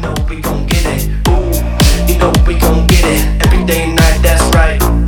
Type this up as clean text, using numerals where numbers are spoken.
know we gon' get it. Ooh, you know we gon' get it. Every day and night, that's right.